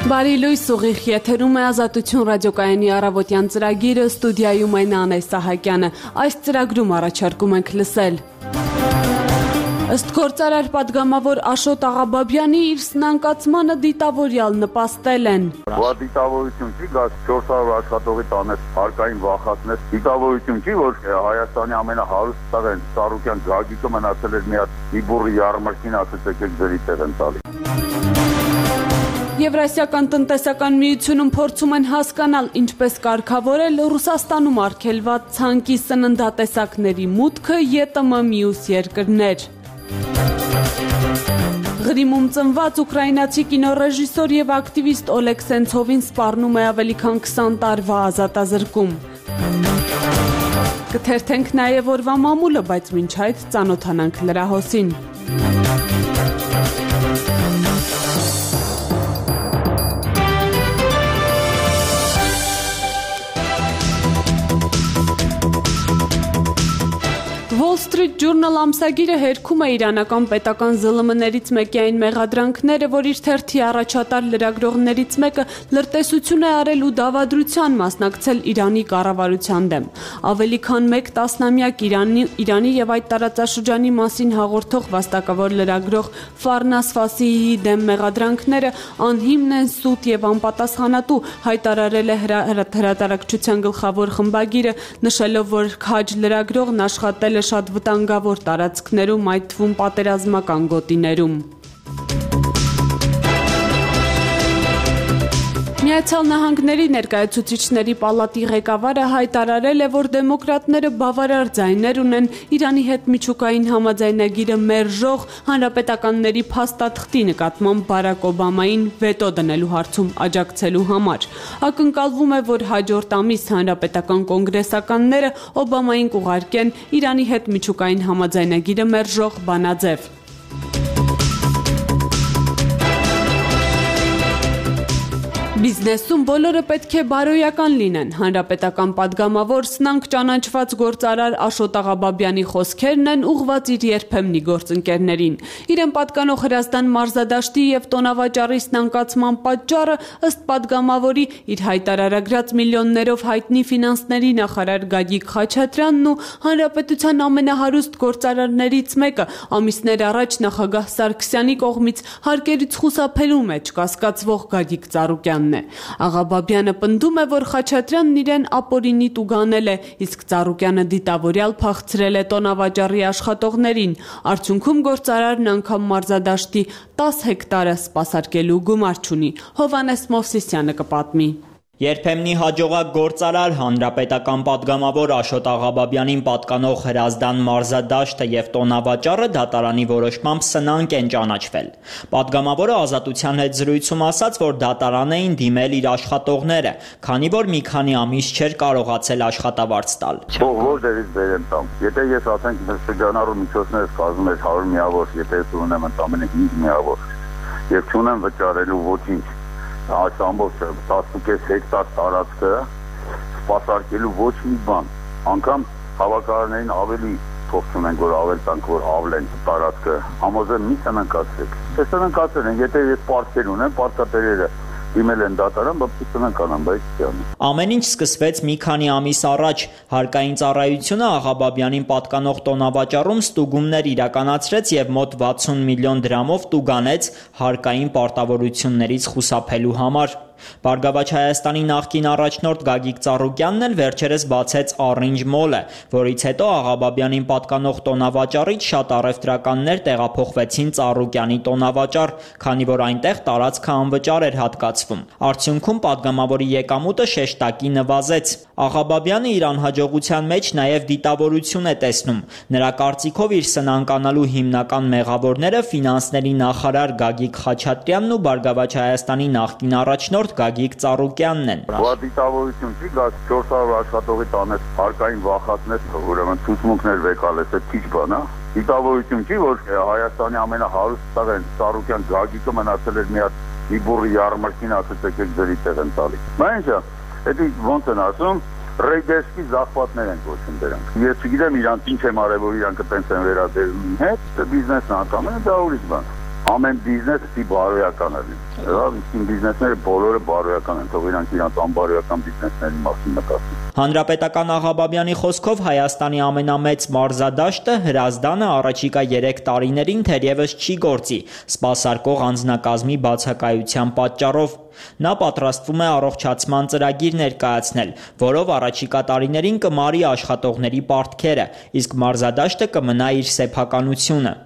Բարի լույս ուղիղ եթերում է Ազատություն ռադիոկայանի առավոտյան ծրագիրը, ստուդիայում այն Անե Սահակյանը։ Այս ծրագրում առաջարկում ենք լսել. Ըստ գործարար պատգամավոր Աշոտ Աղաբաբյանի իր սնանկացմանը դիտավորյալ նպաստել են։ Դիտավորություն չի, գազ 400 աշխատողի տանես հարկային վախացնես, դիտավորություն չի, որ Հայաստանի ամենահարուստ տղեն Սարուկյան Գագիկը մնացել էր մի հատ մի բուռի յարմարքին, ասեց եկեք ձերի տեղ են տալի։ Եվրասիական տնտեսական միությունում փորձում են հասկանալ, ինչպես կարգավորել Ռուսաստանում արգելված ցանկի սննդատեսակների մուտքը ԵՏՄ մյուս երկրներ։ Ղրիմում ծնված ուկրաինացի կինոռեժիսոր եւ ակտիվիստ Օլեգ Սենցովին սպառնում է ավելի քան 20 տարվա ազատազրկում։ Կթերթենք նաեւ օրվա մամուլը, բայց մինչ այդ ծանոթանանք լրահոսին։ Wall Street Journal ամսագիրը հերքում է իրանական պետական ԶԼՄ-ներից մեկի այն մեղադրանքները, որ իր թերթի առաջատար լրագրողներից մեկը լրտեսություն է արել ու դավադրության մասնակցել Իրանի կառավարության դեմ։ Ավելի քան մեկ տասնամյակ Իրանի եւ այդ տարածաշրջանի մասին հաղորդող վաստակավոր լրագրող Ֆարնաս Ֆասիհիի դեմ մեղադրանքները անհիմն են, սուտ եւ անպատասխանատու, հայտարարել է հրատարակչության գլխավոր խմբագիրը, նշելով, որ քաջ լրագրողն աշխատել է շատ վտանգավոր տարածքներում, այդ թվում պատերազմական գոտիներում։ Միացյալ Նահանգների ներկայացուցիչների պալատի ղեկավարը հայտարարել է, որ դեմոկրատները բավարար ձայներ ունեն Իրանի հետ միջուկային համաձայնագիրը մերժող հանրապետականների փաստաթղթի նկատմամբ Բարակ Օբամային վետո դնելու հարցում աջակցելու համար։ Ակնկալվում է, որ հաջորդ ամիս հանրապետական կոնգրեսականները Օբամային կուղարկեն Իրանի հետ միջուկային համաձայնագիրը մերժող բանաձև։ Բիզնեսում բոլորը պետք է բարոյական լինեն։ Հանրապետական պատգամավոր սնանկ ճանաչված գործարար Աշոտ Աղաբաբյանի խոսքերն են ուղղված իր երբեմնի գործընկերներին։ Իրեն պատկանող Հրազդան մարզադաշտի եւ տոնավաճառի սնանկացման պատճառը ըստ պատգամավորի իր հայտարարագրած միլիոններով հայտնի ֆինանսների նախարար Գագիկ Խաչատրյանն ու հանրապետության ամենահարուստ գործարարներից մեկը ամիսներ առաջ նախագահ Սարգսյանի կողմից հարկերից խուսափելու մեջ կասկածվող Գագիկ Ծառուկյանն է։ Աղաբաբյանը պնդում է, որ Խաչատրյանն իրեն ապօրինի տուգանել է, իսկ Ծառուկյանը դիտավորյալ փախցրել է տոնավաճառի աշխատողներին։ Արդյունքում գործարարն անգամ մարզադաշտի 10 հեկտարը սպասարկելու գումար չունի։ Հովանես Մովսիսյանը կպատմի։ Երբեմնի հաջողակ գործարար հանրապետական պատգամավոր Աշոտ Աղաբաբյանին պատկանող Հրազդան մարզադաշտը եւ տոնավաճառը դատարանի որոշմամբ սնանկ են ճանաչվել։ Պատգամավորը Ազատության հետ զրույցում ասաց, որ դատարան էին դիմել իր աշխատողները, քանի որ մի քանի ամիս չէր կարողացել աշխատավարձ տալ։ Որտեղից բերեմ տամ։ Եթե ես ասենք շրջանառու միջոցներս կազմում ես 100 միավոր, եթե ես ունեմ ընդամենը 5 միավոր եւ չունեմ վճարելու ոչինչ, այս ամբողջ 10.5 հեկտար տարածքը սպասարկելու ոչ մի բան, անգամ հավաքարարներին ավելի փոխ ունենք, որ ավել տանք, որ ավլեն տարածքը, համոզեմ մի սնանկացրեք։ Ես սնանկացրել են, եթե ես պարտքեր ունեմ, պարտքատերերը դիմել են դատարան, բայց սնանկանան, բայց չան։ Ամեն ինչ սկսվեց մի քանի ամիս առաջ։ Հարկային ծառայությունը Աղաբաբյանին պատկանող տոնավաճառում ստուգումներ իրականացրեց եւ մոտ 60 միլիոն դրամով տուգանեց հարկային պարտավորություններից խուսափելու համար։ Բարգավաճ Հայաստանի նախկին առաջնորդ Գագիկ Ծառուկյանն էլ վերջերս բացեց Orange Mall-ը, որից հետո Աղաբաբյանին պատկանող տոնավաճառից շատ առևտրականներ տեղափոխվեցին Ծառուկյանի տոնավաճառ, քանի որ այնտեղ տարածքը անվճար էր հատկացվում։ Արդյունքում պատգամավորի եկամուտը շեշտակի նվազեց։ Աղաբաբյանը իր անհաջողության մեջ նաև դիտավորություն է տեսնում։ Նրա կարծիքով իր սնանկանալու հիմնական մեղավորները ֆինանսների նախարար Գագիկ Խաչատրյանն ու Բարգավաճ Հայաստանի նախկին առաջնորդ Գագիկ Ծառուկյանն են։ Դիտավորություն չի, գազ 400 աշխատողի տանես հարկային վախացնես, ուրեմն ցուցմունքներ վեկալես, այդ քիչ բան է։ Դիտավորություն չի, որ Հայաստանի ամենահարուստ տղեն Ծառուկյան Գագիկը մնացել էր մի հատ մի բուռի յարմարքին, ասեց եկեք ձերի տեղ են տալի։ Մայնչա, դա ոնց են ասում, Ռեյդերսկի զախվածներ են կոչում դրանք։ Ես չգիտեմ իրանք ինչ եմ արել, որ իրանք տենց են վերաբերվում հետ, բիզնեսն անգամ է, դա ուրիշ բան։ Ամեն բիզնեսը բարոյական է։ Իսկ բիզնեսները բոլորը բարոյական են, թող իրանք իրանց անբարոյական բիզնեսների մասին մտածեն։ Հանրապետական Աղաբաբյանի խոսքով Հայաստանի ամենամեծ մարզադաշտը Հրազդանը առաջիկա 3 տարիներին թերևս չի գործի, սպասարկող անձնակազմի բացակայության պատճառով։ Նա պատրաստվում է առողջացման ծրագիր ներկայացնել, որով առաջիկա տարիներին կմարի աշխատողների պարտքերը, իսկ մարզադաշտը կմնա իր սեփականությունը։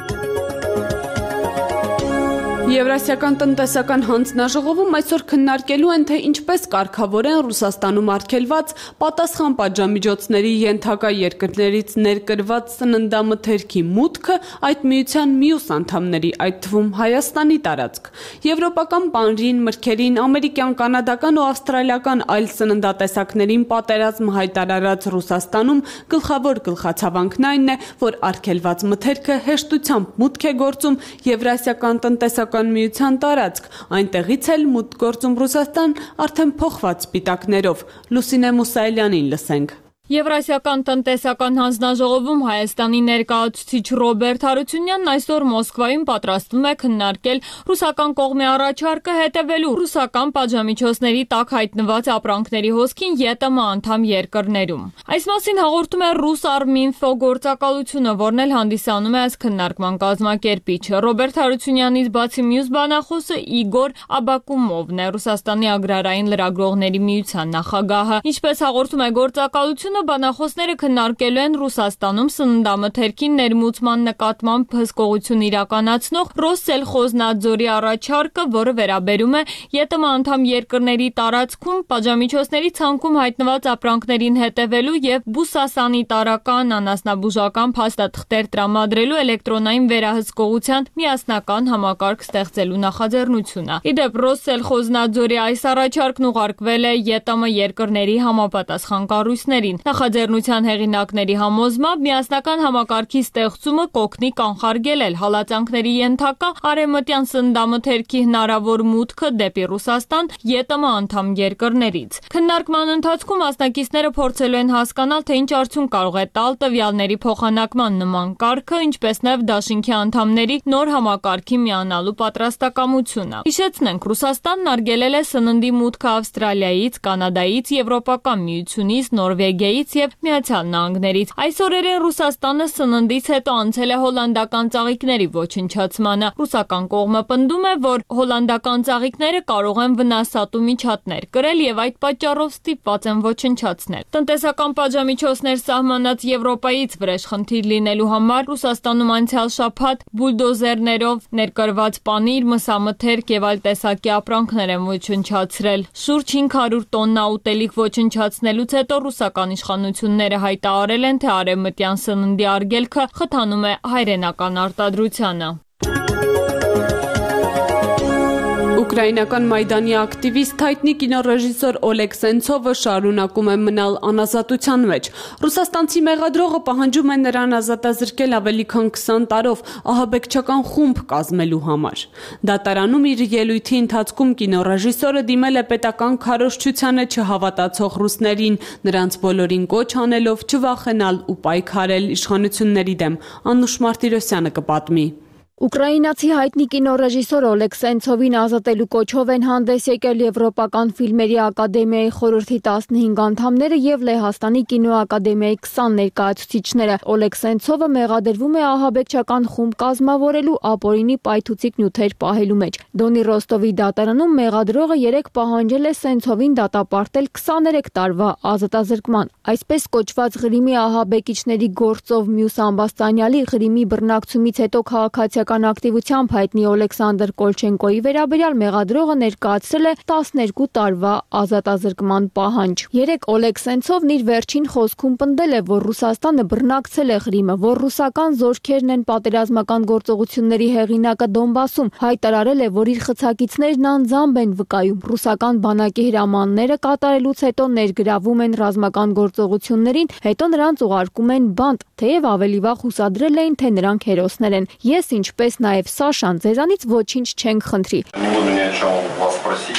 Եվրասիական տնտեսական հանձնաժողովում այսօր քննարկելու են, թե ինչպես կարգավորեն Ռուսաստանում արգելված պատասխան պատժամիջոցների ենթակա երկրներից ներկրված սննդամթերքի մուտքը այդ միության մյուս անդամների, այդ թվում Հայաստանի տարածք։ Եվրոպական պանրին, մրգերին, ամերիկյան, կանադական ու ավստրալիական այլ սննդատեսակներին պատերազմ հայտարարած Ռուսաստանում գլխավոր գլխացավանքն այն է, որ արգելված մթերքը հեշտությամբ մուտք է գործում Եվրասիական տնտեսական միության տարածք, այնտեղից էլ մուտք գործում Ռուսաստան արդեն փոխված սպիտակներով։ Լուսինե Մուսայելյանին լսենք։ Եվրասիական տնտեսական հանձնաժողովում Հայաստանի ներկայացուցիչ Ռոբերտ Հարությունյանն այսօր Մոսկվայում պատրաստվում է քննարկել ռուսական կողմի առաջարկը հետևելու ռուսական պատժամիջոցների տակ հայտնված ապրանքների հոսքին ԵՏՄ անդամ երկրներում։ Այս մասին հաղորդում է Ռուսարմինֆո գործակալությունը, որն էլ հանդիսանում է այս քննարկման կազմակերպիչը։ Ռոբերտ Հարությունյանից բացի մյուս բանախոսը Իգոր Աբակումովն է, Ռուսաստանի agrarային լրագրողների միության նախագահը։ Ինչպես հաղորդում է գործակալությունը, բանախոսները քննարկելու են Ռուսաստանում սննդամթերքին ներմուծման նկատմամբ հսկողություն իրականացնող Ռոսսելխոզնադզորի առաջարկը, որը վերաբերում է ԵՏՄ անդամ երկրների տարածքում պատժամիջոցների ցանկում հայտնված ապրանքներին հետևելու եւ բուսասանիտարական անասնաբուժական փաստաթղթեր տրամադրելու էլեկտրոնային վերահսկողության միասնական համակարգ ստեղծելու նախաձեռնությունը։ Իդեպ Ռոսսելխոզնադզորի այս առաջարկն ուղարկվել է ԵՏՄ երկրների համապատասխան կառույցներին։ Նախաձեռնության հեղինակների համոզմամբ միասնական համակարգի ստեղծումը կօգնի կանխարգելել հալածանքների ենթակա արևմտյան սննդամթերքի հնարավոր մուտքը դեպի Ռուսաստան ԵՏՄ անդամ երկրներից։ Քննարկման ընթացքում մասնակիցները փորձելու են հասկանալ, թե ինչ արդյունք կարող է տալ տվյալների փոխանակման նման կարգը, ինչպես նաև դաշինքի անդամների նոր համակարգի միանալու պատրաստակամությունը։ Հիշեցնենք, Ռուսաստանն արգելել է սննդի մուտքը Ավստրալիայից, Կանադայից, Եվրոպական միությունից, Նորվեգիայից եւ Միացյալ Նահանգներից։ Այս օրերին Ռուսաստանը սննդից հետո անցել է հոլանդական ծաղիկների ոչնչացմանը։ Ռուսական կողմը պնդում է, որ հոլանդական ծաղիկները կարող են վնասատու միջատներ կրել եւ այդ պատճառով ստիպված են ոչնչացնել։ Տնտեսական պատժամիջոցներ սահմանած Եվրոպայից վրեժ խնդիր լինելու համար Ռուսաստանում անցյալ շաբաթ բուլդոզերներով ներկրված պանիր, մսամթերք եւ այլ տեսակի ապրանքներ են ոչնչացրել։ Շուրջ 500 տոննա ուտելիք ոչնչացնելուց հետո ռուսական իշխանությունները հայտարարել են, թե արևմտյան սննդի արգելքը խթանում է հայրենական արտադրությանը։ Ուկրաինական Մայդանի ակտիվիստ հայտնի կինոռեժիսոր Օլեգ Սենցովը շարունակում է մնալ անազատության մեջ։ Ռուսաստանցի մեղադրողը պահանջում է նրան ազատազրկել ավելի քան 20 տարով ահաբեկչական խումբ կազմելու համար։ Դատարանում իր ելույթի ընթացքում կինոռեժիսորը դիմել է պետական քարոզչությանը չհավատացող ռուսներին, նրանց բոլորին կոչ անելով չվախենալ ու պայքարել իշխանությունների դեմ։ Անուշ Մարտիրոսյանը կպատմի։ Ուկրաինացի հայտնի կինոռեժիսոր Օլեգ Սենցովին ազատելու կոչով են հանդես եկել Եվրոպական ֆիլմերի ակադեմիայի խորհրդի 15 անդամները եւ Լեհաստանի կինոակադեմիայի 20 ներկայացուցիչները։ Օլեգ Սենցովը մեղադրվում է ահաբեկչական խումբ կազմավորելու, ապօրինի պայթուցիկ նյութեր պահելու մեջ։ Դոնի Ռոստովի դատարանում մեղադրողը 3 պահանջել է Սենցովին դատապարտել 23 տարվա ազատազրկման։ Այսպես կոչված Ղրիմի ահաբեկիչների գործով մյուս ամբաստանյալի Ղրիմի բռնակցումից հետո քաղաքացիական ակտիվությամբ հայտնի Օլեքսանդր Կոլչենկոյի վերաբերյալ մեղադրողը ներկայացրել է 12 տարվա ազատազրկման պահանջ։ 3 Օլեգ Սենցովն իր վերջին խոսքում պնդել է, որ Ռուսաստանը բռնակցել է Ղրիմը, որ ռուսական զորքերն են պատերազմական գործողությունների հեղինակը Դոնբասում, հայտարարել է, որ իր խցակիցներն անձամբ են վկայում ռուսական բանակի հրամանները կատարելուց հետո ներգրավում են ռազմական գործողություններին, հետո նրանց ուղարկում են բանտ, թեև ավելի վաղ հուսադրել էին, թե նրանք հերոսներ են։ Ես, ինչպես նաև Սաշան, ձեզանից ոչինչ չենք խնդրի։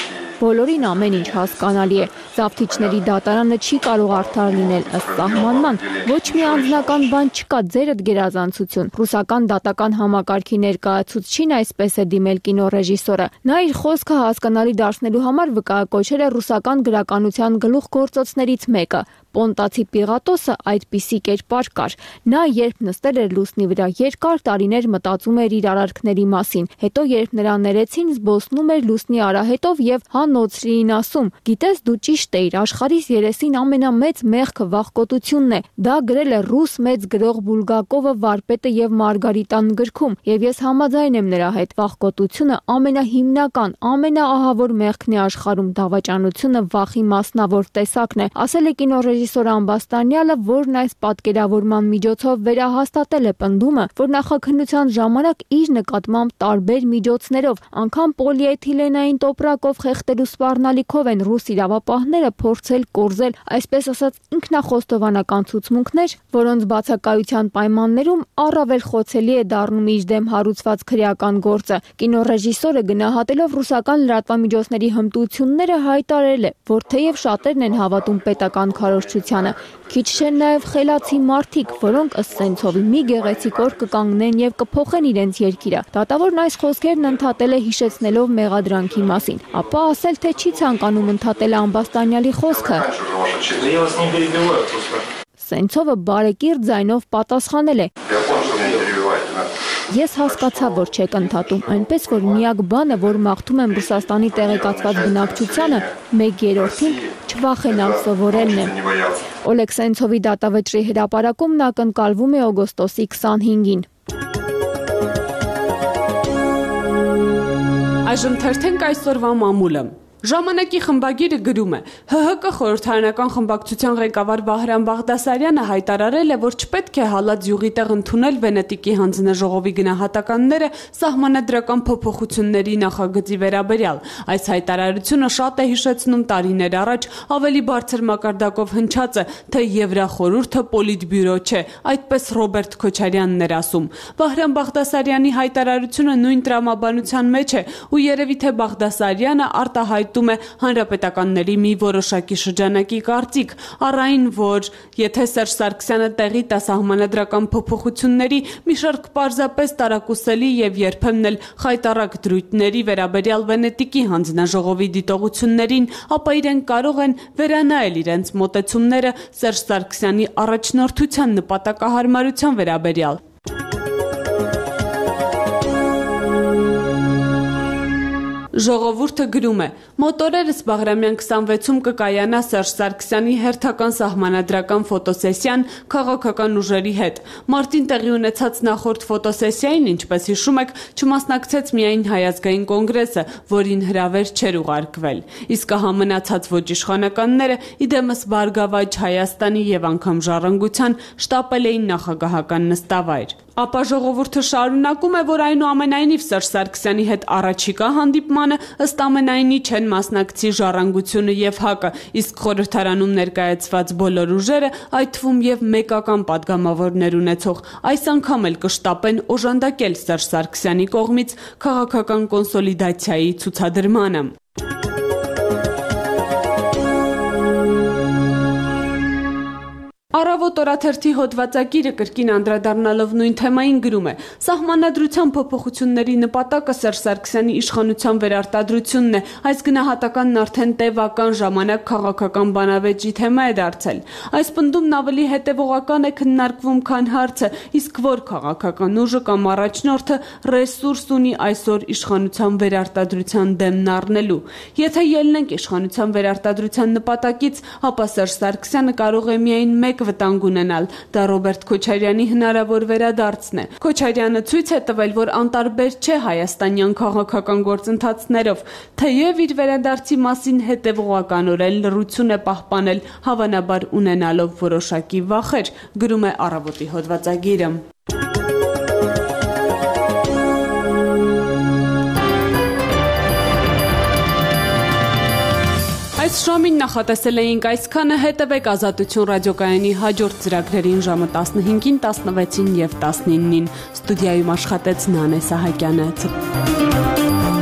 Բոլորին ամեն ինչ հասկանալի է։ Զավթիչների դատարանը չի կարող արդար լինել ըստ սահմանման։ Ոչ մի անձնական բան չկա, ձերդ գերազանցություն։ Ռուսական դատական համակարգի ներկայացուցչին այսպես է դիմել կինոռեժիսորը։ Նա իր խոսքը հասկանալի դարձնելու համար վկայակոչել է ռուսական գրականության գլուխգործոցներից մեկը։ Պոնտացի Պիղատոսը այդպիսի կերպար կար։ Նա երբ նստել էր լուսնի վրա, երկար տարիներ մտածում էր իր արարքների մասին։ Հետո երբ նրան ներեցին, զբոսնում էր լուսնի արահետով եւ Նոցրիին ասում. «Գիտես, դու ճիշտ էիր, աշխարհիս երեսին ամենամեծ մեղքը վախկոտությունն է»։ Դա գրել է ռուս մեծ գրող Բուլգակովը վարպետը եւ Մարգարիտան գրքում, եւ ես համաձայն եմ նրա հետ։ Վախկոտությունը ամենահիմնական, ամենաահավոր մեղքն է աշխարհում, դավաճանությունը վախի մասնավոր տեսակն է, ասել է կինոռեժիսոր Ամբաստանյալը, որն այս պատկերավորման միջոցով վերահաստատել է պնդումը, որ նախաքննության ժամանակ իր նկատմամբ տարբեր միջոցներով, անգամ պոլիէթիլենային տոպրակով խեղդելու սպառնալիքով են ռուս իրավապահները փորձել կորզել, այսպես ասած, ինքնախոստովանական ցուցմունքներ, որոնց բացակայության պայմաններում առավել խոցելի է դառնում իր դեմ հարուցված քրեական գործը։ Կինոռեժիսորը գնահատելով ռուսական լրատվամիջոցների հմտությունները հայտարարել է, որ թեև շատերն են հավատում պետական քարոզչությանը, քիչ չեն նաև խելացի մարդիկ, որոնք ըստ Սենցովի մի գեղեցիկ օր կկանգնեն եւ կփոխեն իրենց երկիրը։ Դատավորն այս խոսքերն ընդհատել է հիշեցնելով մեղադրանքի մասին, ապա ասել, թե չի ցանկանում ընդհատել Ամբաստանյալի խոսքը։ Սենցովը բարեկիր ձայնով պատասխանել է. Ես հասկացա, որ չեք ընդհատում, այնպես որ միակ բանը, որ մաղթում եմ Ռուսաստանի տեղեկացված բնակչությանը, 1/3-ին չվախենալ սովորելն է։ Օլեգ Սենցովի դատավճռի հրապարակումն ակնկալվում է օգոստոսի 25-ին։ Այժմ թերթենք այսօրվա մամուլը։ Ժամանակի խմբագիրը գրում է. ՀՀԿ խորհրդարանական խմբակցության ղեկավար Վահրամ Բաղդասարյանը հայտարարել է, որ չպետք է հալած յուղի տեղ ընդունել Վենետիկի հանձնաժողովի գնահատականները սահմանադրական փոփոխությունների նախագծի վերաբերյալ։ Այս հայտարարությունը շատ է հիշեցնում տարիներ առաջ ավելի բարձր մակարդակով հնչած է, թե Եվրախորհուրդը պոլիտբյուրո չէ, այդպես Ռոբերտ Քոչարյանն էր ասում։ Վահրամ Բաղդասարյանի հայտարարությունը նույն տրամաբանության մեջ է, ու երևի թե Բաղդասարյանը արտահայտում է հանրապետականների մի որոշակի շրջանակի կարծիք, առ այն, որ եթե Սերժ Սարգսյանը տեղի տա սահմանադրական փոփոխությունների մի շարք պարզապես տարակուսելի եւ երբեմն էլ խայտառակ դրույթների վերաբերյալ Վենետիկի հանձնաժողովի դիտողություններին, ապա իրենք կարող են վերանայել իրենց մոտեցումները Սերժ Սարգսյանի առաջնորդության նպատակահարմարության վերաբերյալ։ Ժողովուրդը գրում է. մոտորերս Բաղրամյան 26-ում կկայանա Սերժ Սարգսյանի հերթական սահմանադրական ֆոտոսեսիան քաղաքական ուժերի հետ։ Մարտին տեղի ունեցած նախորդ ֆոտոսեսիային, ինչպես հիշում եք, չմասնակցեց միայն Հայազգային կոնգրեսը, որին հրավեր չէր ուղարկվել։ Իսկ համնացած ոչ իշխանականները իդեմս Բարգավաճ Հայաստանի եւ անգամ Ժառանգության շտապել էին նախագահական նստավայր։ Ապա ժողովուրդը շարունակում է, որ այնուամենայնիվ Սերժ Սարգսյանի հետ առաջիկա հանդիպմանը ըստ ամենայնի չեն մասնակցի Ժառանգությունը եւ ՀԱԿ-ը, իսկ խորհրդարանում ներկայացված բոլոր ուժերը, այդ թվում եւ մեկական падգամավորներ ունեցող, այս անգամ էլ կշտապեն օժանդակել Սերժ Սարգսյանի կողմից քաղաքական կոնսոլիդացիայի ցուցադրմանը։ Առավոտ օրաթերթի հոդվածագիրը կրկին անդրադառնալով նույն թեմային գրում է. Սահմանադրության փոփոխությունների նպատակը Սերժ Սարգսյանի իշխանության վերարտադրությունն է, այս գնահատականն արդեն տևական ժամանակ քաղաքական բանավեճի թեմա է դարձել։ Այս պնդումն ավելի հետևողական է քննարկվում, քան հարցը, իսկ որ քաղաքական ուժը կամ առաջնորդը ռեսուրս ունի այսօր իշխանության վերարտադրության դեմն առնելու։ Եթե ելնենք իշխանության վերարտադրության նպատակից, ապա Սերժ Սարգսյանը կարող է միայն մեկ վտանգ ունենալ, դա Ռոբերտ Քոչարյանի հնարավոր վերադարձն է։ Քոչարյանը ցույց է տվել, որ անտարբեր չէ հայաստանյան քաղաքական գործընթացներով, թեև իր վերադարձի մասին հետևողականորեն լռություն է պահպանել, հավանաբար ունենալով որոշակի վախեր, գրում է Առավոտի հոդվածագիրը։ Այս ժամին նախատեսել էինք այսքանը, հետևեք Ազատություն ռադիոկայանի հաջորդ ծրագրերին ժամը 15-ին, 16-ին եւ 19-ին։ Ստուդիայում աշխատեց Նանե Սահակյանը։